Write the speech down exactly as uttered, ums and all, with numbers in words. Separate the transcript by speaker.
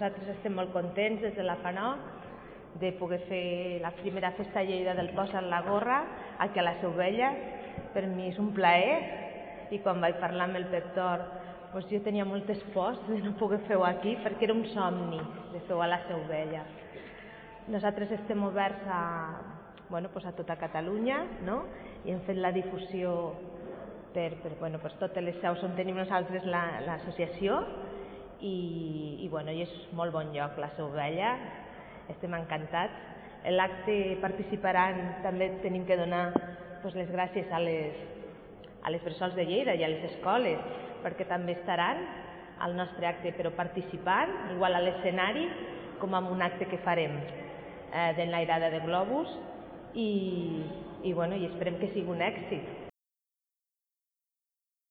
Speaker 1: nosaltres estem molt contents des de la FANOC de poder fer la primera festa a Lleida del Posa't la gorra aquí a la Seu Vella. Per mi és un plaer i quan vaig parlar amb el Peptor doncs jo tenia moltes pors de no poder fer-ho aquí perquè era un somni de fer-ho a la Seu Vella. Nosaltres estem oberts a, bueno, pues a tota Catalunya, no? I hem fet la difusió per, per, bueno, pues totes les seus on tenim nosaltres l'associació la, i, i, bueno, i és molt bon lloc la Seu Vella, estem encantats. En l'acte participaran, també tenim que donar pues, les gràcies a les, a les bressols de Lleida i a les escoles, perquè també estaran al nostre acte, però participant, igual a l'escenari, com en un acte que farem eh, d'enlairada de globus, i, i, bueno, i esperem que sigui un èxit.